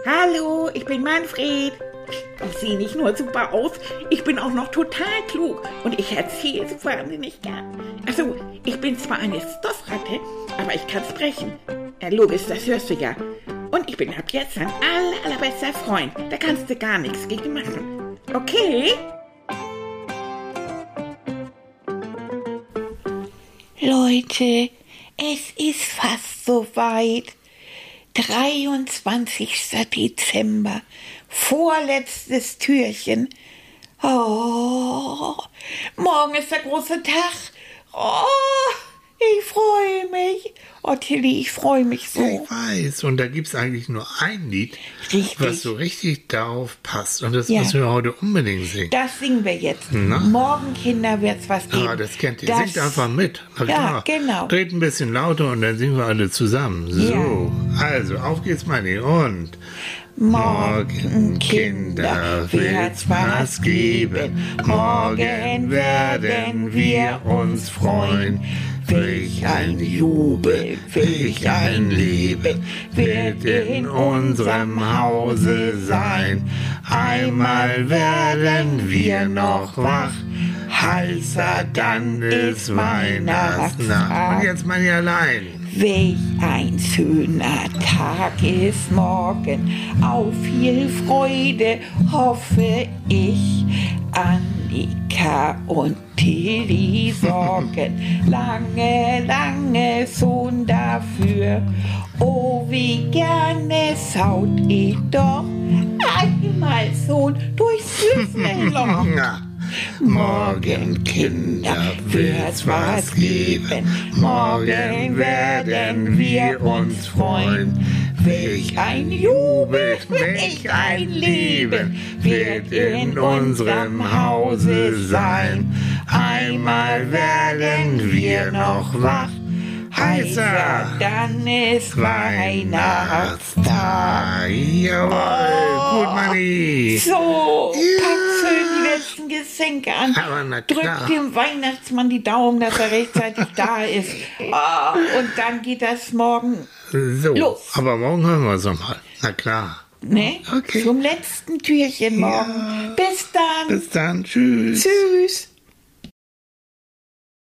Hallo, ich bin Manfred. Ich sehe nicht nur super aus, ich bin auch noch total klug und ich erzähle so wahnsinnig gern. Also, ich bin zwar eine Stoffratte, aber ich kann sprechen. Logisch, das hörst du ja. Und ich bin ab jetzt dein allerbester Freund. Da kannst du gar nichts gegen machen. Okay? Leute, es ist fast soweit. 23. Dezember, vorletztes Türchen. Oh, morgen ist der große Tag. Oh, ich freue mich. Oh, Tilly, ich freue mich so. Ich weiß, und da gibt es eigentlich nur ein Lied, Richtig. was so richtig darauf passt. Und das müssen wir heute unbedingt singen. Das singen wir jetzt. Na? Morgen, Kinder, wird's was geben. Ah, das kennt ihr. Singt einfach mit. Na Ja, klar. genau. Dreht ein bisschen lauter und dann singen wir alle zusammen. So, also, auf geht's, Manni. Und morgen, Kinder, wird's was geben. Morgen werden wir uns freuen. Welch ein Jubel, welch ein Leben wird in unserem Hause sein. Einmal werden wir noch wach, heißer, dann ist Weihnachtsnacht. Und jetzt Manni allein. Welch ein schöner Tag ist morgen, auf viel Freude hoffe ich. Annika und Tilly sorgen lange, lange schon dafür. Oh, wie gerne schaut ich doch einmal schon durchs Türschnellloch. Morgen, Kinder, wird's was geben. Morgen werden wir uns freuen. Welch ein Jubel, welch ein Leben wird in unserem Hause sein. Einmal werden wir noch wach, heißer, dann ist Weihnachtstag. Jawohl, gut, Manni. So, pack schön die letzten Geschenke an. Aber na klar. Drück dem Weihnachtsmann die Daumen, dass er rechtzeitig da ist. Oh, und dann geht das morgen So, los. aber morgen hören wir es nochmal. Na klar. Ne? Okay. Zum letzten Türchen morgen. Ja. Bis dann. Bis dann. Tschüss. Tschüss.